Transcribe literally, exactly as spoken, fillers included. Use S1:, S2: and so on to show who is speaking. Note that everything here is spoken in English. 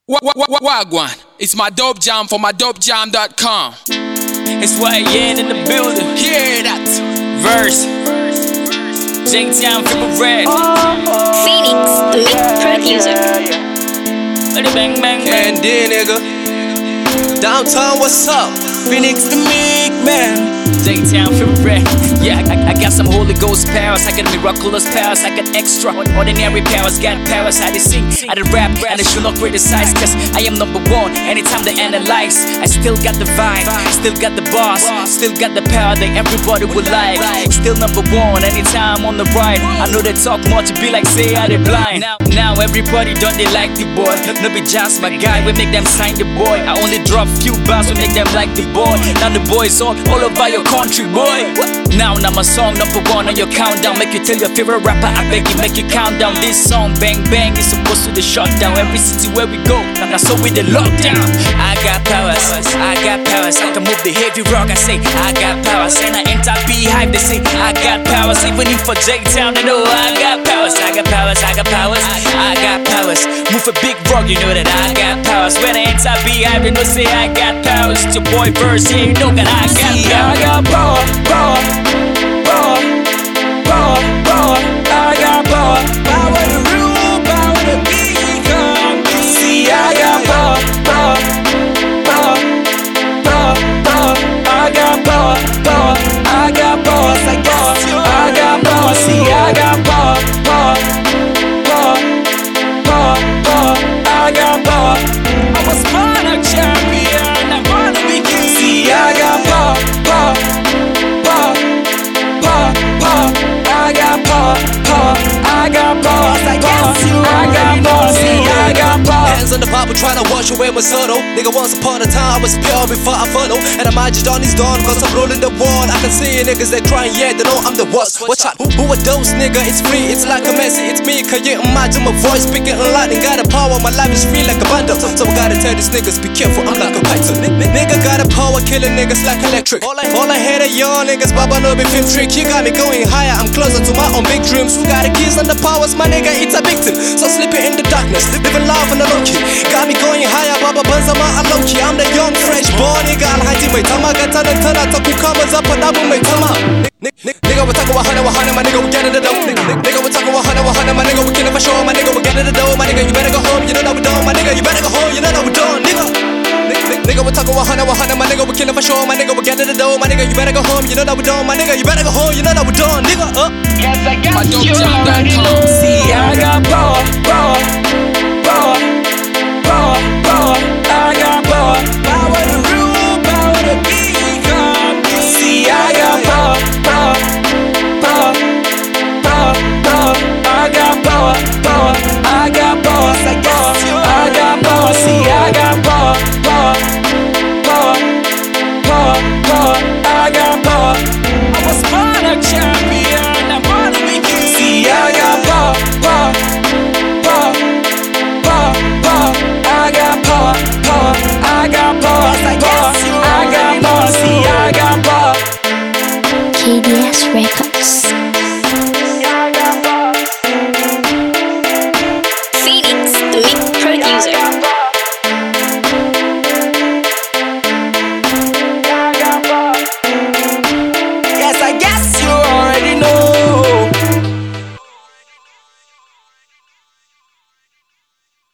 S1: Wagwan, it's my dope jam for my dope jam dot com.
S2: It's Y N in the building.
S1: Hear that?
S2: Verse. J-Town, Triple Red.
S3: Phoenix, the mix producer.
S2: Let it bang, bang, bang.
S4: Candy, nigga. Downtown, what's up? Phoenix, the meek man.
S2: J-Town, Triple Red. Yeah, I, I got some Holy Ghost powers. I got miraculous powers. I got extraordinary powers. Got powers. I just sing, I just rap, and they should not criticize. Cause I am number one. Anytime they analyze, I still got the vibe, still got the boss, still got the power that everybody would like. Still number one. Anytime on the ride, I know they talk much, be like say I they blind. Now, now everybody don't they like the boy. No be just my guy, we make them sign the boy. I only drop few bars, we make them like the boy. Now the boys all all over your country, boy. Now, now my song number one on your countdown. Make you tell your favorite rapper, I beg you, make you count down. This song, bang bang, is supposed to the shutdown. Every city where we go, now so with the lockdown. I got powers, I got powers. I can move the heavy rock, I say I got powers. And I enter Beehive, they say I got powers. Even if for J-Town, they know I got powers. I got powers, I got powers, I got powers. Move a big rock, you know that I got powers. When I enter Beehive, they know say I got powers. It's your boy Verse, yeah, you know that I got powers.
S4: I got power, power, power, power, power. I got power, power to rule, power to become. See, I got power, power, power, power, power. I got power, power, I got power, I got, I got power. See, I got power, power, power, power, power. I got power. I was born a champion, I'm born to be king. See, I got power, power, power, power, power. I got power, power, I got power, I got you, I got power. See, I got power. Hands on the Bible trying to wash away my sorrow. Nigga, once upon a time I was pure before I follow. And I might just on his dawn cause I'm rolling the wall. I can see niggas that crying, yeah, they know I'm the worst. Watch out, who, who are those nigga? It's free, it's like a messy, it's me. Can you imagine my voice speaking and lightning? Got a power, my life is free like a bundle. So, so I gotta tell these niggas, be careful, I'm like a python. N nigga got a power, killing niggas like electric. All I, all I hear are y'all niggas, Baba no be film trick. You got me going higher, I'm closer to my own big dreams. Who got the keys and the powers, my nigga, it's a victim. So sleeping in the darkness, living life on the low key. Got me going higher, Baba Banzama, I'm low key. I'm the young, fresh boy, nigga, Alhaji, my tama, Gatana, Tana, Taku, Kamas up and up, my tama. Nigga, we talk about Hana, Wahana, my nigga, we get in the dough. Nigga, we talk about Hana, Wahana, my nigga, we kill it for sure. My nigga, we get in the dough. My nigga, you better go home, you know that we done. My nigga, you better go home, you know that we done, nigga. Nigga, we talk about Hana, Wahana, my nigga, we kill it for sure. My nigga, we get in the dough. My nigga, you better go home, you know that we done. My nigga, you better go home, you know that we done, nigga. Uh.
S3: Cause I got
S1: My dope
S3: you
S1: jam dot
S3: already
S1: com.
S3: know.
S4: See, I got power, power, power, power, power. I got power, power to rule, power to become. See, I got power, power, power, power, power. I got power, power, I got power, I got, I got power. See, I got power, power, power, power, power. I got power. I was born a champion, I'm born to be king. See, I got power, power, power, power, power. I got power, power, I got power, I got, I got power. See, I got power.
S3: K D S Records.